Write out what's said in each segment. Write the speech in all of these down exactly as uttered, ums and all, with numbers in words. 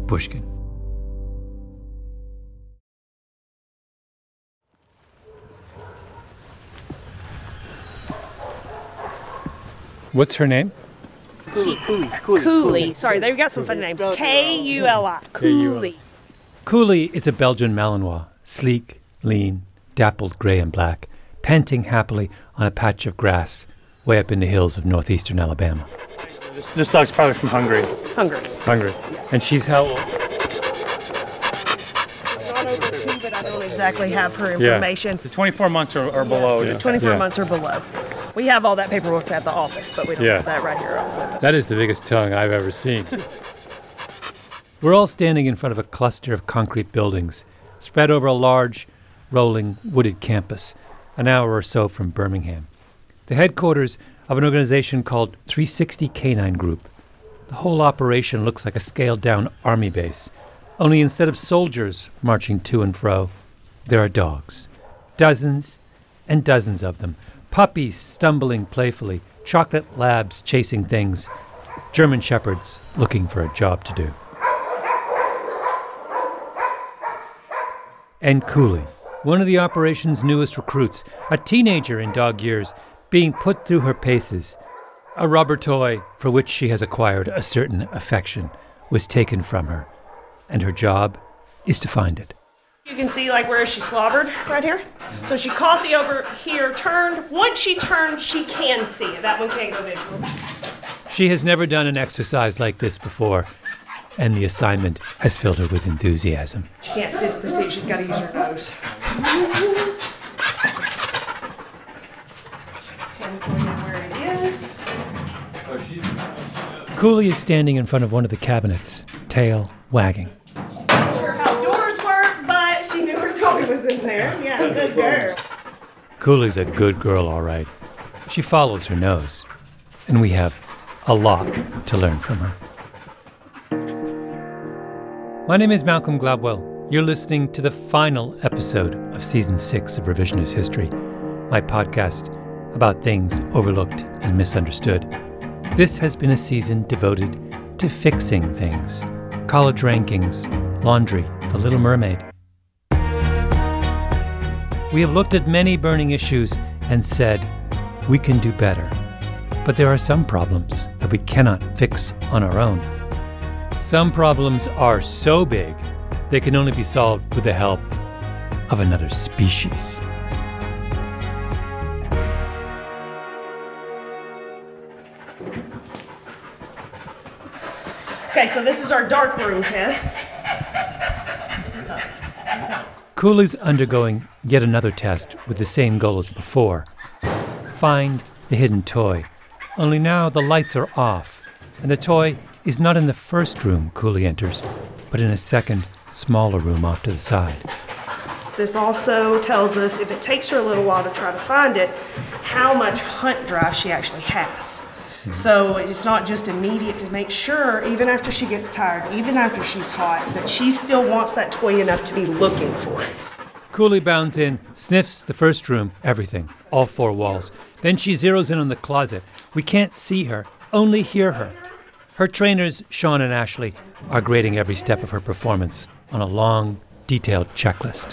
Pushkin. What's her name? Cooley. Cooley. Cooley. Cooley. Sorry, they've got some funny names. K U L I. Cooley. Cooley is a Belgian Malinois, sleek, lean, dappled gray and black, panting happily on a patch of grass way up in the hills of northeastern Alabama. This, this dog's probably from Hungary. Hungary. Hungary. And she's how old? She's not over two, but I don't exactly have her information. Yeah. The twenty-four months or, or below. Yes, Yeah. twenty-four Yeah. months or below. We have all that paperwork at the office, but we don't Yeah. have that right here with us. That is the biggest tongue I've ever seen. We're all standing in front of a cluster of concrete buildings spread over a large, rolling, wooded campus, an hour or so from Birmingham. The headquarters of an organization called three sixty Canine Group. The whole operation looks like a scaled-down army base, only instead of soldiers marching to and fro, there are dogs. Dozens and dozens of them. Puppies stumbling playfully, chocolate labs chasing things, German shepherds looking for a job to do. And Cooley, one of the operation's newest recruits, a teenager in dog years, being put through her paces. A rubber toy for which she has acquired a certain affection was taken from her, and her job is to find it. You can see like where she slobbered right here. So she caught the over here, turned. Once she turned, she can see it. That one can't go visual. She has never done an exercise like this before, and the assignment has filled her with enthusiasm. She can't physically see it. She's got to use her nose. Pinpointing where it is. Cooley is standing in front of one of the cabinets, tail wagging. Not sure how doors work, but she knew her toy was in there. Yeah, good girl. Cooley's a good girl, all right. She follows her nose, and we have a lot to learn from her. My name is Malcolm Gladwell. You're listening to the final episode of Season six of Revisionist History, my podcast about things overlooked and misunderstood. This has been a season devoted to fixing things. College rankings, laundry, The Little Mermaid. We have looked at many burning issues and said, we can do better. But there are some problems that we cannot fix on our own. Some problems are so big, they can only be solved with the help of another species. Okay, so this is our dark room test. Cooley's undergoing yet another test with the same goal as before. Find the hidden toy. Only now the lights are off, and the toy is not in the first room Cooley enters, but in a second, smaller room off to the side. This also tells us, if it takes her a little while to try to find it, how much hunt drive she actually has. Mm-hmm. So it's not just immediate, to make sure, even after she gets tired, even after she's hot, that she still wants that toy enough to be looking for it. Cooley bounds in, sniffs the first room, everything, all four walls. Then she zeroes in on the closet. We can't see her, only hear her. Her trainers, Sean and Ashley, are grading every step of her performance on a long, detailed checklist.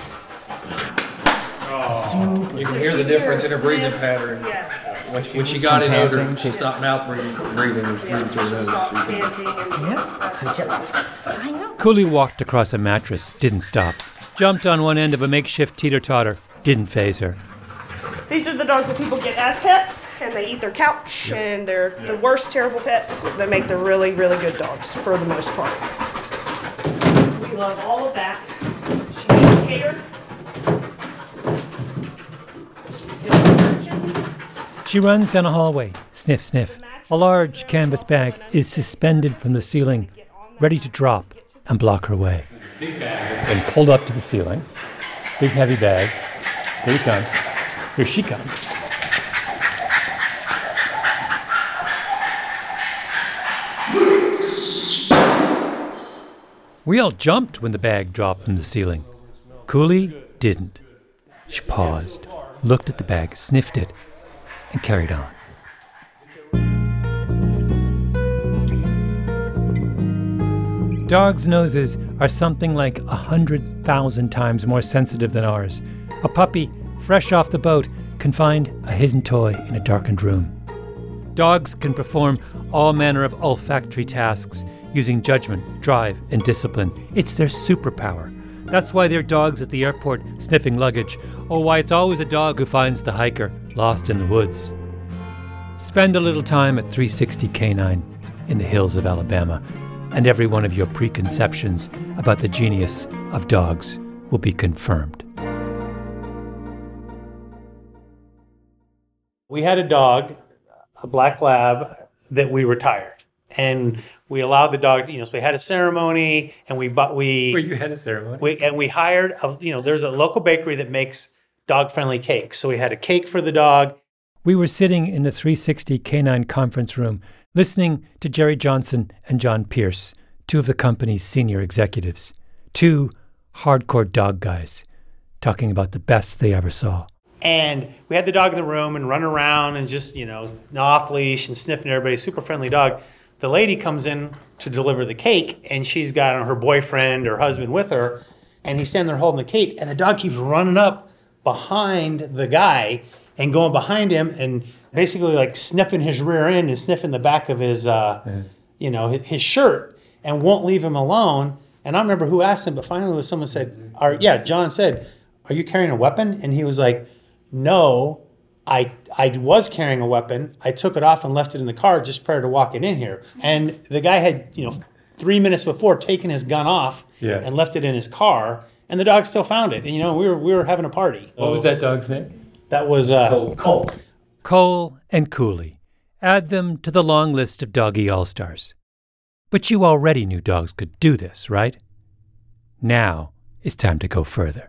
Oh, you can hear the difference in her breathing pattern. Yes. When she, when she got in here, she stopped mouth breathing, breathing and breathing through her nose. Cooley walked across a mattress, didn't stop. Jumped on one end of a makeshift teeter-totter, didn't faze her. These are the dogs that people get as pets, and they eat their couch, yep. and they're yep. the worst terrible pets that make the really, really good dogs, for the most part. We love all of that. She needs care. She's still searching. She runs down a hallway, sniff, sniff. A large canvas bag is suspended from the ceiling, ready to drop and block her way. Big bag. It's been pulled up to the ceiling. Big heavy bag. Here it comes. Here she comes. We all jumped when the bag dropped from the ceiling. Cooley didn't. She paused, looked at the bag, sniffed it, and carried on. Dogs' noses are something like one hundred thousand times more sensitive than ours. A puppy, fresh off the boat, can find a hidden toy in a darkened room. Dogs can perform all manner of olfactory tasks using judgment, drive, and discipline. It's their superpower. That's why there are dogs at the airport sniffing luggage, or why it's always a dog who finds the hiker lost in the woods. Spend a little time at three sixty Canine in the hills of Alabama, and every one of your preconceptions about the genius of dogs will be confirmed. We had a dog, a black lab, that we retired. And we allowed the dog, you know, so we had a ceremony and we bought, we, Where you had a ceremony? we and we hired, a, you know, there's a local bakery that makes dog-friendly cakes. So we had a cake for the dog. We were sitting in the three sixty Canine conference room, listening to Jerry Johnson and John Pierce, two of the company's senior executives, two hardcore dog guys, talking about the best they ever saw. And we had the dog in the room and run around and just, you know, off leash and sniffing everybody, super friendly dog. The lady comes in to deliver the cake and she's got her boyfriend or husband with her, and he's standing there holding the cake, and the dog keeps running up behind the guy and going behind him and basically like sniffing his rear end and sniffing the back of his, uh, yeah. you know, his, his shirt, and won't leave him alone. And I don't remember who asked him, but finally when someone said, "Are yeah, John said, are you carrying a weapon?" And he was like, "No, I I was carrying a weapon. I took it off and left it in the car just prior to walking in here." And the guy had, you know, three minutes before taken his gun off yeah. and left it in his car, and the dog still found it. And, you know, we were we were having a party. What was that dog's name? That was uh, Cole. Cole and Cooley. Add them to the long list of doggy all-stars. But you already knew dogs could do this, right? Now it's time to go further.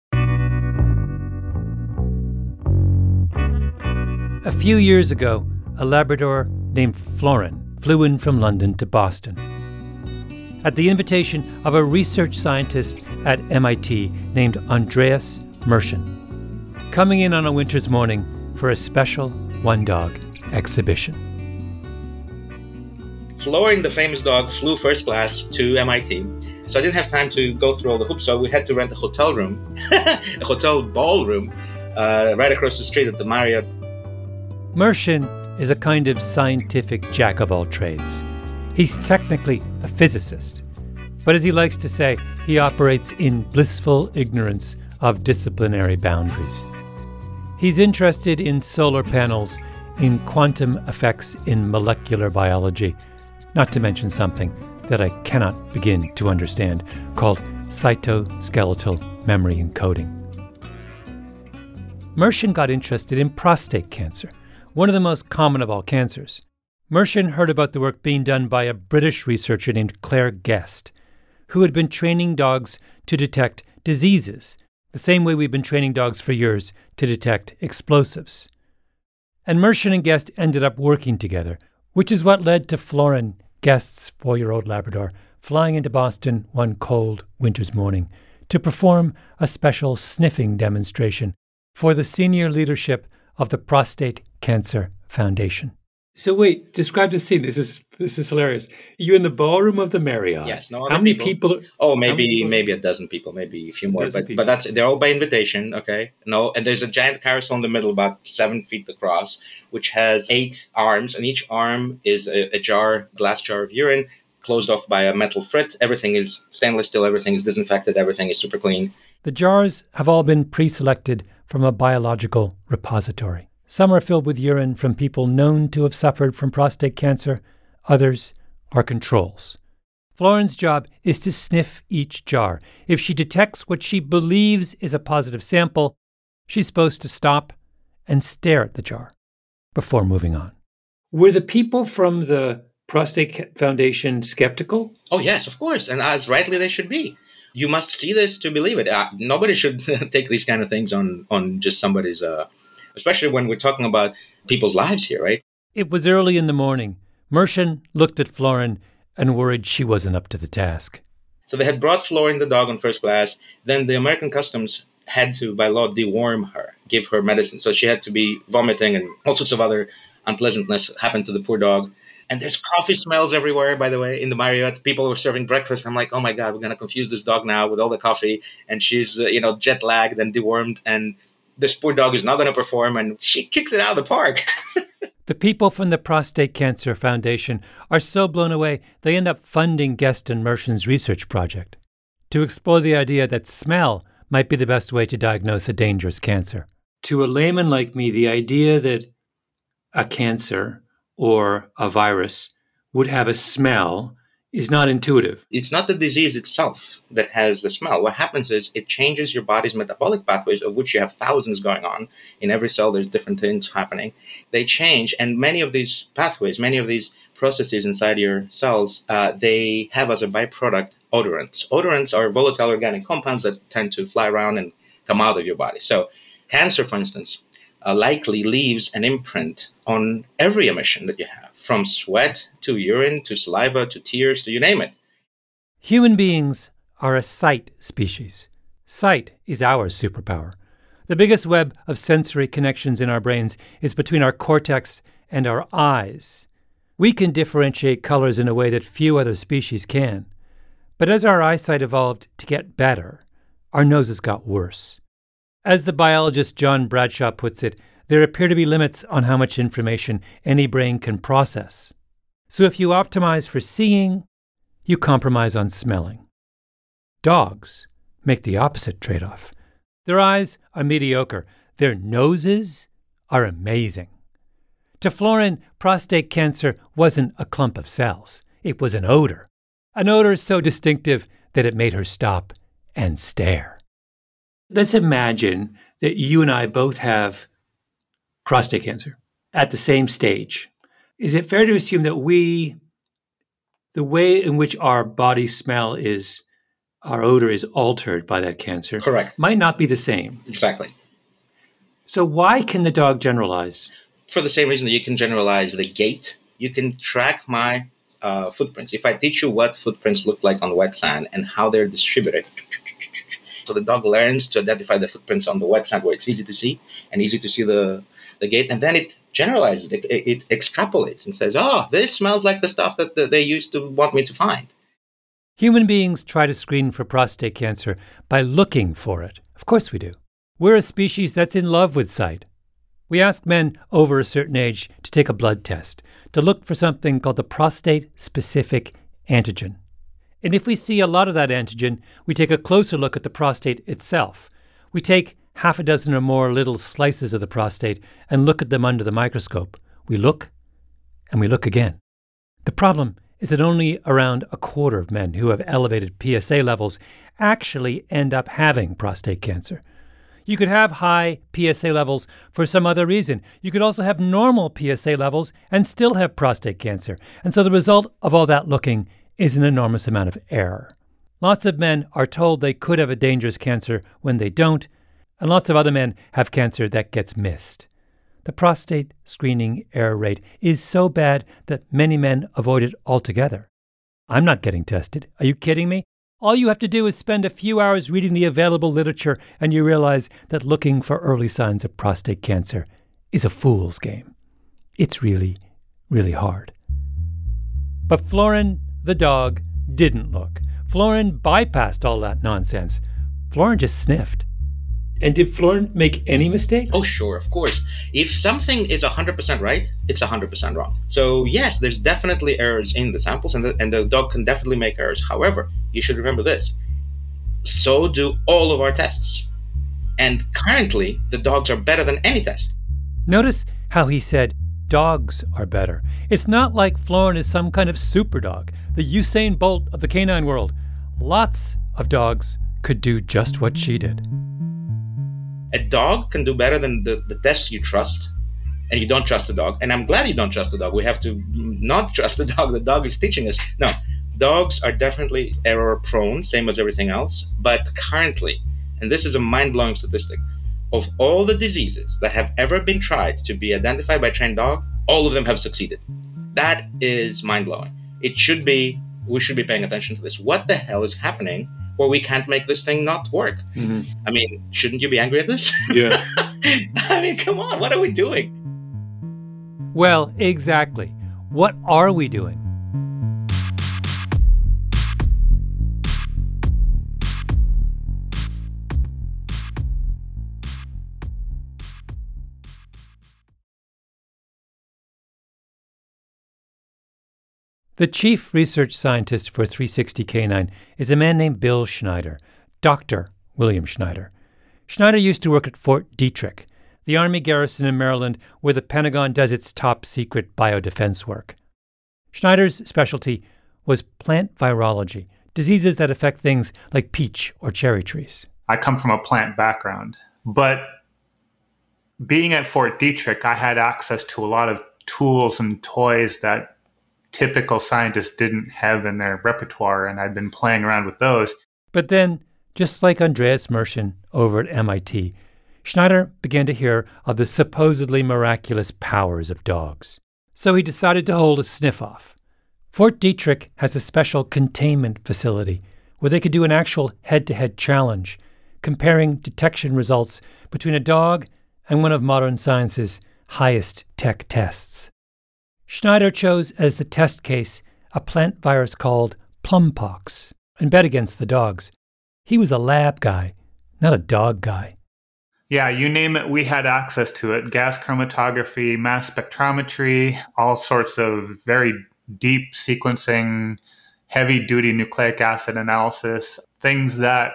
A few years ago, a Labrador named Florin flew in from London to Boston. At the invitation of a research scientist at M I T named Andreas Mershon, coming in on a winter's morning for a special one-dog exhibition. Florin, the famous dog, flew first class to M I T. So I didn't have time to go through all the hoops, so we had to rent a hotel room, a hotel ballroom, uh, right across the street at the Marriott. Mershon is a kind of scientific jack-of-all-trades. He's technically a physicist, but as he likes to say, he operates in blissful ignorance of disciplinary boundaries. He's interested in solar panels, in quantum effects in molecular biology, not to mention something that I cannot begin to understand, called cytoskeletal memory encoding. Mershon got interested in prostate cancer, one of the most common of all cancers. Mershon heard about the work being done by a British researcher named Claire Guest, who had been training dogs to detect diseases, the same way we've been training dogs for years to detect explosives. And Mershon and Guest ended up working together, which is what led to Florin, Guest's four-year-old Labrador, flying into Boston one cold winter's morning to perform a special sniffing demonstration for the senior leadership of the Prostate Cancer Foundation. So wait, describe the scene. This is this is hilarious. You're in the ballroom of the Marriott. Yes. No. How many people? people oh, maybe people? maybe a dozen people, maybe a few more. But people. but that's they're all by invitation. Okay. No, and there's a giant carousel in the middle, about seven feet across, which has eight arms, and each arm is a, a jar, glass jar of urine, closed off by a metal frit. Everything is stainless steel. Everything is disinfected. Everything is super clean. The jars have all been pre-selected from a biological repository. Some are filled with urine from people known to have suffered from prostate cancer. Others are controls. Florin's job is to sniff each jar. If she detects what she believes is a positive sample, she's supposed to stop and stare at the jar before moving on. Were the people from the Prostate Foundation skeptical? Oh, yes, of course. And as rightly they should be. You must see this to believe it. Uh, nobody should take these kind of things on, on just somebody's... Uh, especially when we're talking about people's lives here, right? It was early in the morning. Mershon looked at Florin and worried she wasn't up to the task. So they had brought Florin, the dog, on first class. Then the American Customs had to, by law, deworm her, give her medicine. So she had to be vomiting, and all sorts of other unpleasantness happened to the poor dog. And there's coffee smells everywhere, by the way, in the Marriott. People were serving breakfast. I'm like, oh my God, we're going to confuse this dog now with all the coffee. And she's, uh, you know, jet lagged and dewormed. And this poor dog is not going to perform. And she kicks it out of the park. The people from the Prostate Cancer Foundation are so blown away, they end up funding Geston Mershon's research project to explore the idea that smell might be the best way to diagnose a dangerous cancer. To a layman like me, the idea that a cancer or a virus would have a smell is not intuitive. It's not the disease itself that has the smell. What happens is it changes your body's metabolic pathways, of which you have thousands going on. In every cell, there's different things happening. They change, and many of these pathways, many of these processes inside your cells, uh, they have as a byproduct odorants. Odorants are volatile organic compounds that tend to fly around and come out of your body. So cancer, for instance, Uh, likely leaves an imprint on every emission that you have, from sweat to urine to saliva to tears to you name it. Human beings are a sight species. Sight is our superpower. The biggest web of sensory connections in our brains is between our cortex and our eyes. We can differentiate colors in a way that few other species can. But as our eyesight evolved to get better, our noses got worse. As the biologist John Bradshaw puts it, there appear to be limits on how much information any brain can process. So if you optimize for seeing, you compromise on smelling. Dogs make the opposite trade-off. Their eyes are mediocre. Their noses are amazing. To Florin, prostate cancer wasn't a clump of cells. It was an odor. An odor so distinctive that it made her stop and stare. Let's imagine that you and I both have prostate cancer at the same stage. Is it fair to assume that we, the way in which our body smell is, our odor is altered by that cancer? Correct. Might not be the same. Exactly. So why can the dog generalize? For the same reason that you can generalize the gait, you can track my uh, footprints. If I teach you what footprints look like on wet sand and how they're distributed, so the dog learns to identify the footprints on the wet sand where it's easy to see and easy to see the, the gait. And then it generalizes, it, it extrapolates and says, oh, this smells like the stuff that, that they used to want me to find. Human beings try to screen for prostate cancer by looking for it. Of course we do. We're a species that's in love with sight. We ask men over a certain age to take a blood test to look for something called the prostate-specific antigen. And if we see a lot of that antigen, we take a closer look at the prostate itself. We take half a dozen or more little slices of the prostate and look at them under the microscope. We look, and we look again. The problem is that only around a quarter of men who have elevated P S A levels actually end up having prostate cancer. You could have high P S A levels for some other reason. You could also have normal P S A levels and still have prostate cancer. And so the result of all that looking is an enormous amount of error. Lots of men are told they could have a dangerous cancer when they don't, and lots of other men have cancer that gets missed. The prostate screening error rate is so bad that many men avoid it altogether. I'm not getting tested. Are you kidding me? All you have to do is spend a few hours reading the available literature and you realize that looking for early signs of prostate cancer is a fool's game. It's really, really hard. But Florin, the dog, didn't look. Florin bypassed all that nonsense. Florin just sniffed. And did Florin make any mistakes? Oh, sure, of course. If something is one hundred percent right, it's one hundred percent wrong. So yes, there's definitely errors in the samples, and the, and the dog can definitely make errors. However, you should remember this. So do all of our tests. And currently, the dogs are better than any test. Notice how he said, dogs are better. It's not like Florin is some kind of super dog, the Usain Bolt of the canine world. Lots of dogs could do just what she did. A dog can do better than the, the tests you trust, and you don't trust the dog. And I'm glad you don't trust the dog. We have to not trust the dog. The dog is teaching us. No, dogs are definitely error prone, same as everything else. But currently, and this is a mind-blowing statistic, of all the diseases that have ever been tried to be identified by a trained dog, all of them have succeeded. That is mind-blowing. It should be, we should be paying attention to this. What the hell is happening where we can't make this thing not work? Mm-hmm. I mean, shouldn't you be angry at this? Yeah. I mean, come on, what are we doing? Well, exactly. What are we doing? The chief research scientist for three sixty Canine is a man named Bill Schneider, Doctor William Schneider. Schneider used to work at Fort Detrick, the Army garrison in Maryland where the Pentagon does its top-secret biodefense work. Schneider's specialty was plant virology, diseases that affect things like peach or cherry trees. I come from a plant background, but being at Fort Detrick, I had access to a lot of tools and toys that typical scientists didn't have in their repertoire, and I'd been playing around with those. But then, just like Andreas Mershon over at M I T, Schneider began to hear of the supposedly miraculous powers of dogs. So he decided to hold a sniff-off. Fort Detrick has a special containment facility where they could do an actual head-to-head challenge, comparing detection results between a dog and one of modern science's highest tech tests. Schneider chose as the test case a plant virus called plumpox and bet against the dogs. He was a lab guy, not a dog guy. Yeah, you name it, we had access to it. Gas chromatography, mass spectrometry, all sorts of very deep sequencing, heavy-duty nucleic acid analysis, things that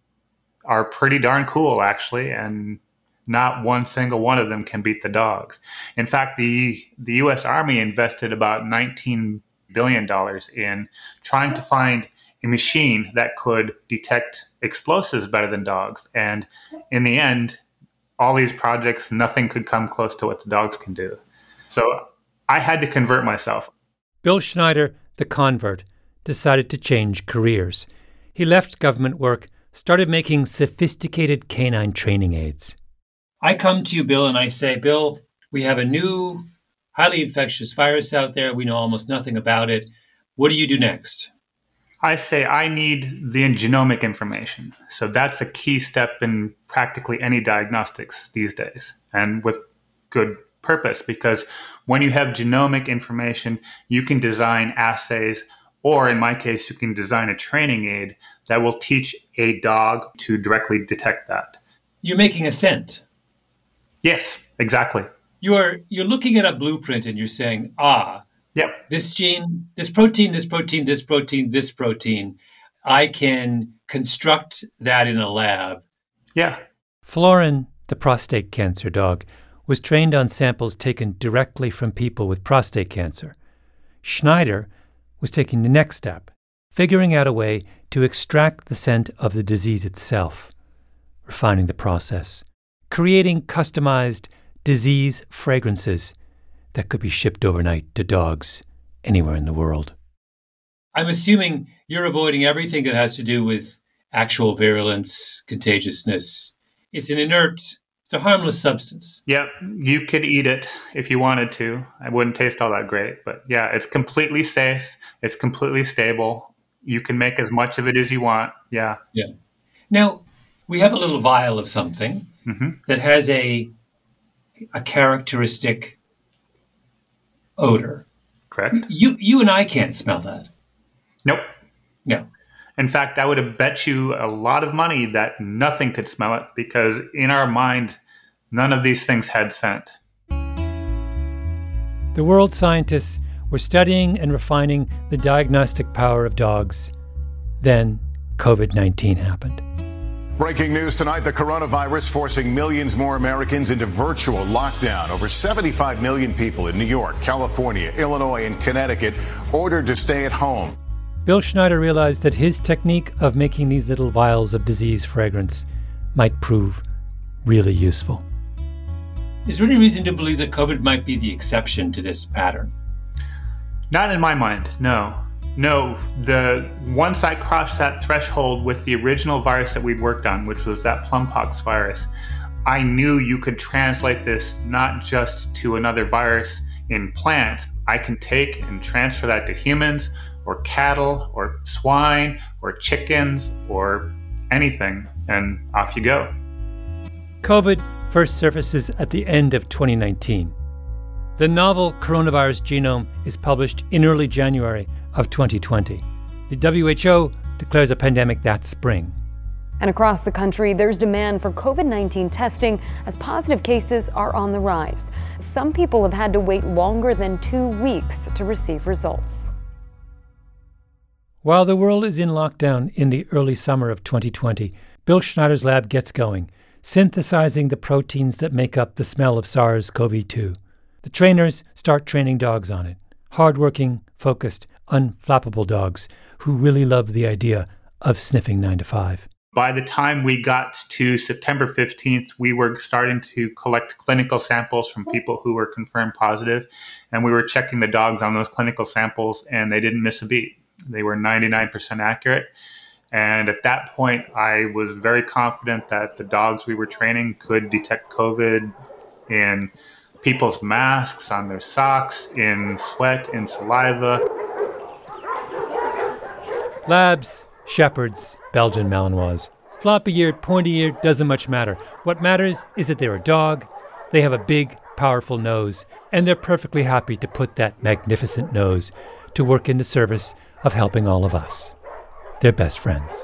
are pretty darn cool, actually, and not one single one of them can beat the dogs. In fact, the, the U S Army invested about nineteen billion dollars in trying to find a machine that could detect explosives better than dogs. And in the end, all these projects, nothing could come close to what the dogs can do. So I had to convert myself. Bill Schneider, the convert, decided to change careers. He left government work, started making sophisticated canine training aids. I come to you, Bill, and I say, Bill, we have a new, highly infectious virus out there. We know almost nothing about it. What do you do next? I say I need the genomic information. So that's a key step in practically any diagnostics these days, and with good purpose, because when you have genomic information, you can design assays, or in my case, you can design a training aid that will teach a dog to directly detect that. You're making a scent. Yes, exactly. You're you're looking at a blueprint and you're saying, ah, yep. this gene, this protein, this protein, this protein, this protein, I can construct that in a lab. Yeah. Florin, the prostate cancer dog, was trained on samples taken directly from people with prostate cancer. Schneider was taking the next step, figuring out a way to extract the scent of the disease itself, refining the process, creating customized disease fragrances that could be shipped overnight to dogs anywhere in the world. I'm assuming you're avoiding everything that has to do with actual virulence, contagiousness. It's an inert, it's a harmless substance. Yep, you could eat it if you wanted to. It wouldn't taste all that great, but yeah, it's completely safe. It's completely stable. You can make as much of it as you want. Yeah. Yeah. Now, we have a little vial of something mm-hmm. that has a a characteristic odor. Correct. You you and I can't smell that. Nope. No. In fact, I would have bet you a lot of money that nothing could smell it, because in our mind, none of these things had scent. The world scientists were studying and refining the diagnostic power of dogs. Then covid nineteen happened. Breaking news tonight, the coronavirus forcing millions more Americans into virtual lockdown. Over seventy-five million people in New York, California, Illinois, and Connecticut ordered to stay at home. Bill Schneider realized that his technique of making these little vials of disease fragrance might prove really useful. Is there any reason to believe that COVID might be the exception to this pattern? Not in my mind, no. No, the once I crossed that threshold with the original virus that we'd worked on, which was that plumpox virus, I knew you could translate this not just to another virus in plants. I can take and transfer that to humans or cattle or swine or chickens or anything, and off you go. COVID first surfaces at the end of twenty nineteen. The novel coronavirus genome is published in early January of twenty twenty. The W H O declares a pandemic that spring. And across the country, there's demand for COVID nineteen testing as positive cases are on the rise. Some people have had to wait longer than two weeks to receive results. While the world is in lockdown in the early summer of twenty twenty, Bill Schneider's lab gets going, synthesizing the proteins that make up the smell of SARS-C o V two. The trainers start training dogs on it. Hardworking, focused, unflappable dogs who really love the idea of sniffing nine to five. By the time we got to September fifteenth, we were starting to collect clinical samples from people who were confirmed positive, and we were checking the dogs on those clinical samples, and they didn't miss a beat. They were ninety-nine percent accurate. And at that point, I was very confident that the dogs we were training could detect COVID in people's masks, on their socks, in sweat, in saliva. Labs, shepherds, Belgian Malinois. Floppy-eared, pointy-eared, doesn't much matter. What matters is that they're a dog, they have a big, powerful nose, and they're perfectly happy to put that magnificent nose to work in the service of helping all of us. They're best friends.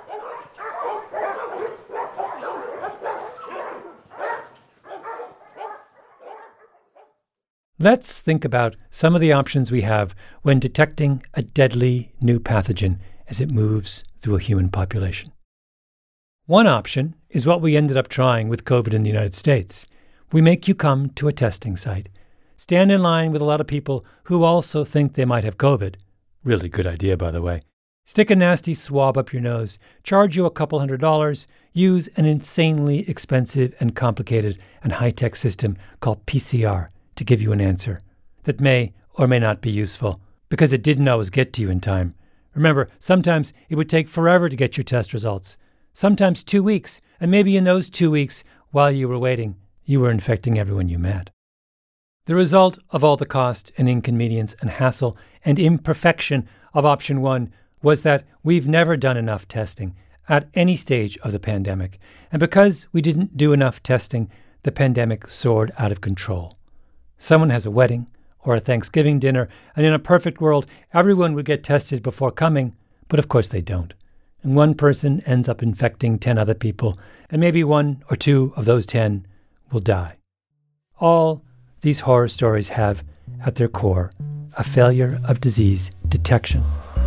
Let's think about some of the options we have when detecting a deadly new pathogen as it moves through a human population. One option is what we ended up trying with COVID in the United States. We make you come to a testing site, stand in line with a lot of people who also think they might have COVID. Really good idea, by the way. Stick a nasty swab up your nose, charge you a couple hundred dollars, use an insanely expensive and complicated and high-tech system called P C R to give you an answer that may or may not be useful because it didn't always get to you in time. Remember, sometimes it would take forever to get your test results, sometimes two weeks, and maybe in those two weeks, while you were waiting, you were infecting everyone you met. The result of all the cost and inconvenience and hassle and imperfection of option one was that we've never done enough testing at any stage of the pandemic. And because we didn't do enough testing, the pandemic soared out of control. Someone has a wedding or a Thanksgiving dinner, and in a perfect world, everyone would get tested before coming, but of course they don't. And one person ends up infecting ten other people, and maybe one or two of those ten will die. All these horror stories have, at their core, a failure of disease detection.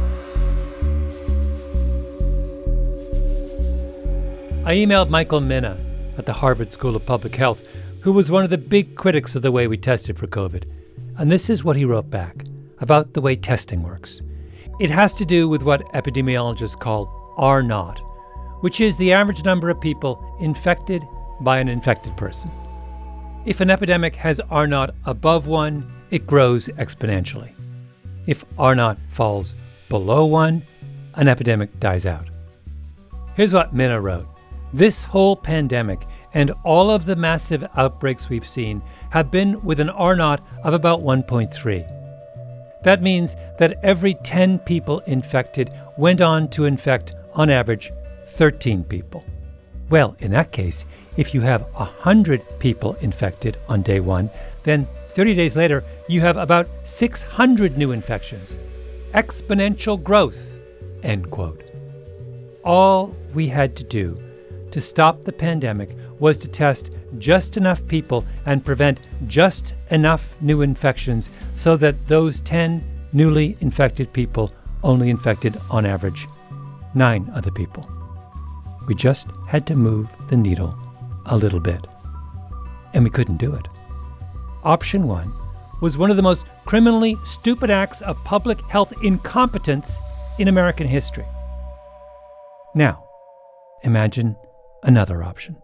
I emailed Michael Mina at the Harvard School of Public Health, who was one of the big critics of the way we tested for COVID. And this is what he wrote back about the way testing works. It has to do with what epidemiologists call R naught, which is the average number of people infected by an infected person. If an epidemic has R naught above one, it grows exponentially. If R naught falls below one, an epidemic dies out. Here's what Mina wrote. This whole pandemic and all of the massive outbreaks we've seen have been with an R naught of about one point three. That means that every ten people infected went on to infect, on average, thirteen people. Well, in that case, if you have one hundred people infected on day one, then thirty days later, you have about six hundred new infections. Exponential growth, end quote. All we had to do to stop the pandemic was to test just enough people and prevent just enough new infections so that those ten newly infected people only infected, on average, nine other people. We just had to move the needle a little bit. And we couldn't do it. Option one was one of the most criminally stupid acts of public health incompetence in American history. Now, imagine another option.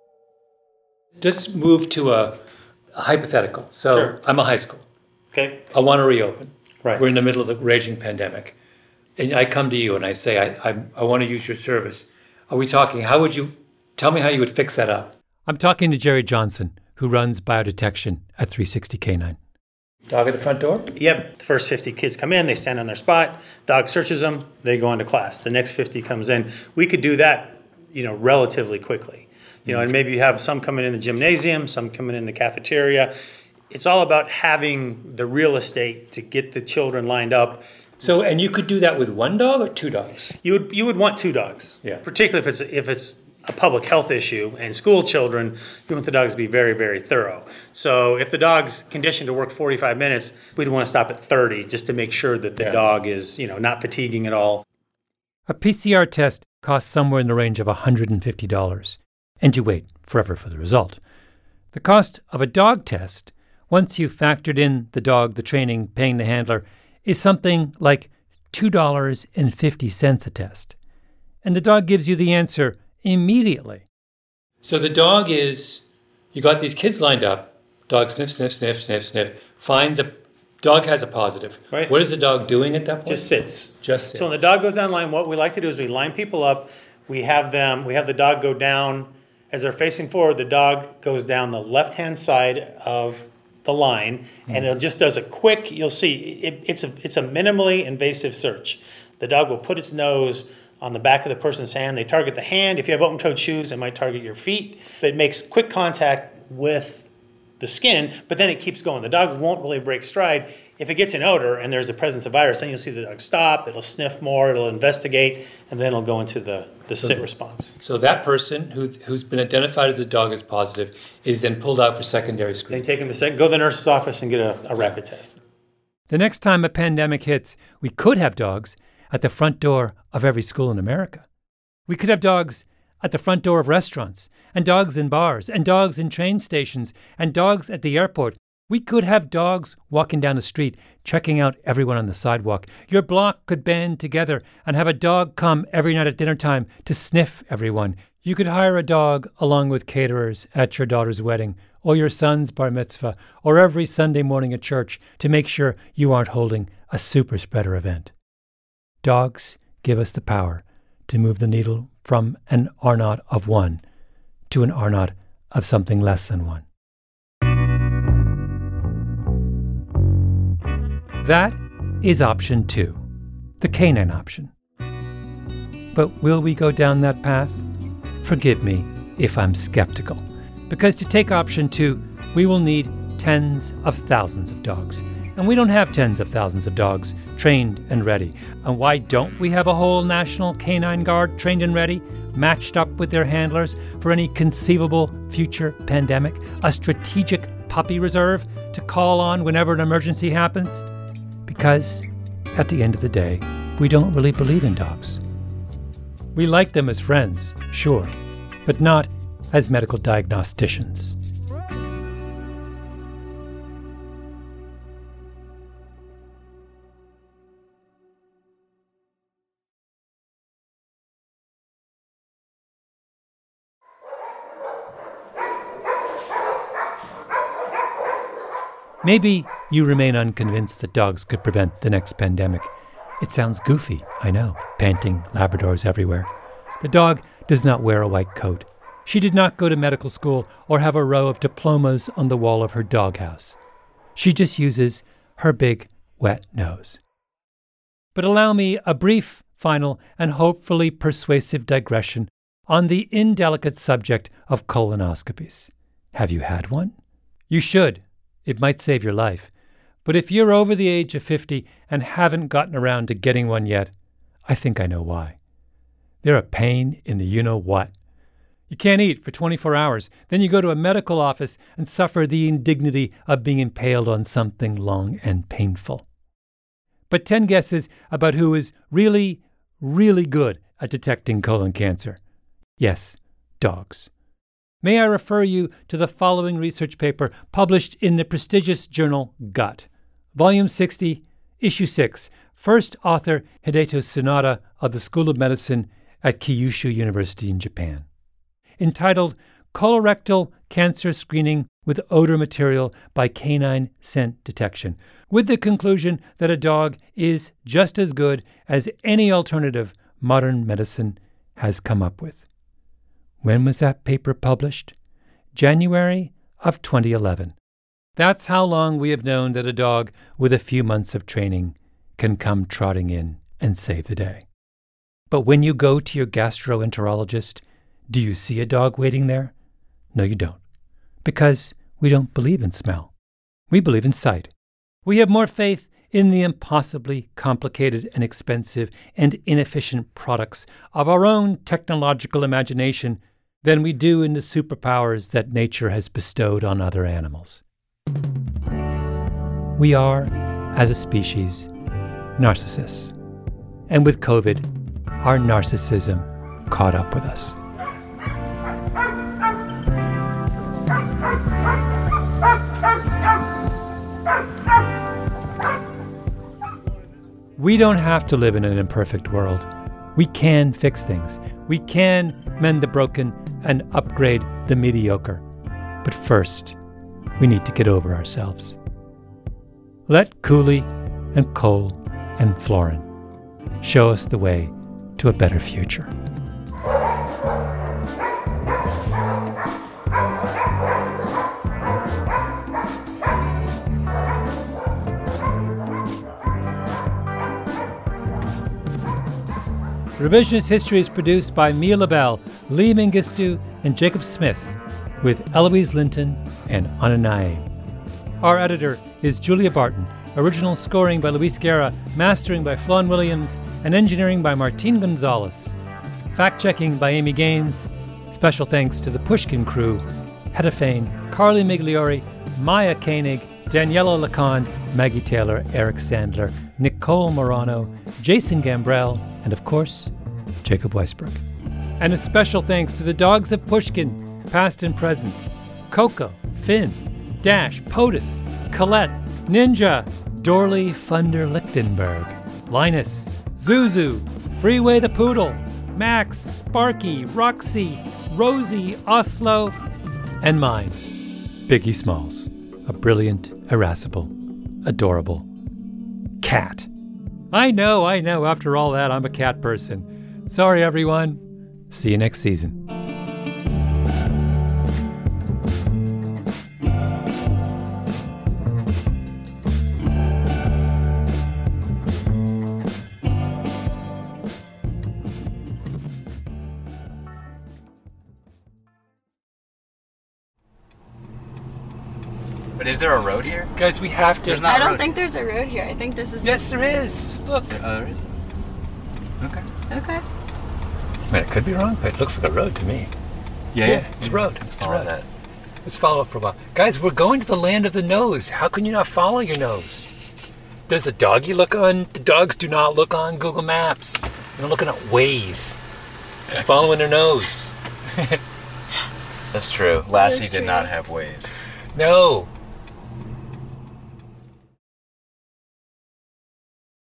Let's move to a, a hypothetical. So Sure. I'm a high school. Okay. I want to reopen. Right. We're in the middle of the raging pandemic. And I come to you and I say, I, I, I want to use your service. Are we talking, how would you, tell me how you would fix that up. I'm talking to Jerry Johnson, who runs biodetection at three sixty K nine. Dog at the front door? Yep. The first fifty kids come in, they stand on their spot, dog searches them, they go into class. The next fifty comes in. We could do that, you know, relatively quickly. You know, and maybe you have some coming in the gymnasium, some coming in the cafeteria. it's all about having the real estate to get the children lined up. So, and you could do that with one dog or two dogs? You would you would want two dogs, yeah. Particularly if it's if it's a public health issue and school children, you want the dogs to be very, very thorough. So if the dog's conditioned to work forty-five minutes, we'd want to stop at thirty just to make sure that the yeah. dog is, you know, not fatiguing at all. A P C R test costs somewhere in the range of one hundred fifty dollars, and you wait forever for the result. The cost of a dog test, once you've factored in the dog, the training, paying the handler, is something like two dollars and fifty cents a test. And the dog gives you the answer immediately. So the dog is, you got these kids lined up, dog sniff, sniff, sniff, sniff, sniff, finds a, dog has a positive. Right. What is the dog doing at that point? Just sits. Just sits. So when the dog goes down line, what we like to do is we line people up, we have them, we have the dog go down, as they're facing forward, the dog goes down the left-hand side of the line, mm. and it just does a quick, you'll see, it, it's a it's a minimally invasive search. The dog will put its nose on the back of the person's hand. They target the hand. If you have open-toed shoes, it might target your feet. But it makes quick contact with the skin, but then it keeps going. The dog won't really break stride. If it gets an odor and there's the presence of virus, then you'll see the dog stop, it'll sniff more, it'll investigate, and then it'll go into the, the sit so, response. So that person who, who's been identified as the dog is positive is then pulled out for secondary screening. Then take him to sec- go to the nurse's office and get a, a rapid test. The next time a pandemic hits, we could have dogs at the front door of every school in America. We could have dogs at the front door of restaurants, and dogs in bars, and dogs in train stations, and dogs at the airport. We could have dogs walking down the street, checking out everyone on the sidewalk. Your block could band together and have a dog come every night at dinner time to sniff everyone. You could hire a dog along with caterers at your daughter's wedding, or your son's bar mitzvah, or every Sunday morning at church to make sure you aren't holding a super spreader event. Dogs give us the power to move the needle from an R naught of one to an R naught of something less than one. That is option two, the canine option. But will we go down that path? Forgive me if I'm skeptical, because to take option two, we will need tens of thousands of dogs. And we don't have tens of thousands of dogs trained and ready. And why don't we have a whole national canine guard trained and ready, matched up with their handlers for any conceivable future pandemic? A strategic puppy reserve to call on whenever an emergency happens? Because at the end of the day, we don't really believe in dogs. We like them as friends, sure, but not as medical diagnosticians. Maybe you remain unconvinced that dogs could prevent the next pandemic. It sounds goofy, I know, panting Labradors everywhere. The dog does not wear a white coat. She did not go to medical school or have a row of diplomas on the wall of her doghouse. She just uses her big, wet nose. But allow me a brief, final, and hopefully persuasive digression on the indelicate subject of colonoscopies. Have you had one? You should. It might save your life. But if you're over the age of fifty and haven't gotten around to getting one yet, I think I know why. They're a pain in the you-know-what. You can't eat for twenty-four hours. Then you go to a medical office and suffer the indignity of being impaled on something long and painful. But ten guesses about who is really, really good at detecting colon cancer. Yes, dogs. May I refer you to the following research paper published in the prestigious journal Gut, Volume sixty, Issue six, first author Hideto Tsunada of the School of Medicine at Kyushu University in Japan, entitled Colorectal Cancer Screening with Odor Material by Canine Scent Detection, with the conclusion that a dog is just as good as any alternative modern medicine has come up with. When was that paper published? January of twenty eleven. That's how long we have known that a dog with a few months of training can come trotting in and save the day. But when you go to your gastroenterologist, do you see a dog waiting there? No, you don't. Because we don't believe in smell. We believe in sight. We have more faith in the impossibly complicated and expensive and inefficient products of our own technological imagination than we do in the superpowers that nature has bestowed on other animals. We are, as a species, narcissists. And with COVID, our narcissism caught up with us. We don't have to live in an imperfect world. We can fix things. We can mend the broken and upgrade the mediocre. But first, we need to get over ourselves. Let Cooley and Cole and Florin show us the way to a better future. Revisionist History is produced by Mia LaBelle, Lee Mengistu, and Jacob Smith, with Eloise Linton and Ananae. Our editor is Julia Barton. Original scoring by Luis Guerra, mastering by Flawn Williams, and engineering by Martin Gonzalez. Fact-checking by Amy Gaines. Special thanks to the Pushkin crew, Hedda Fain, Carly Migliori, Maya Koenig, Daniela LeConte, Maggie Taylor, Eric Sandler, Nicole Morano, Jason Gambrell, and of course, Jacob Weisberg. And a special thanks to the dogs of Pushkin, past and present. Coco, Finn, Dash, POTUS, Colette, Ninja, Dorley Funder Lichtenberg, Linus, Zuzu, Freeway the Poodle, Max, Sparky, Roxy, Rosie, Oslo, and mine, Biggie Smalls, a brilliant, irascible, adorable cat. I know, I know, after all that, I'm a cat person. Sorry, everyone. See you next season. But is there a road here? Guys, we have to. There's not I a don't road. think there's a road here. I think this is Yes, just... there is. Look. Uh, okay. Okay. I mean, it could be wrong, but it looks like a road to me. Yeah, Yeah, yeah. it's a road. Let's It's a follow road. that. Let's follow it for a while. Guys, we're going to the land of the nose. How can you not follow your nose? Does the doggy look on? The dogs do not look on Google Maps. They're looking at Waze. They're following their nose. That's true. Lassie That's did true. not have waves. No.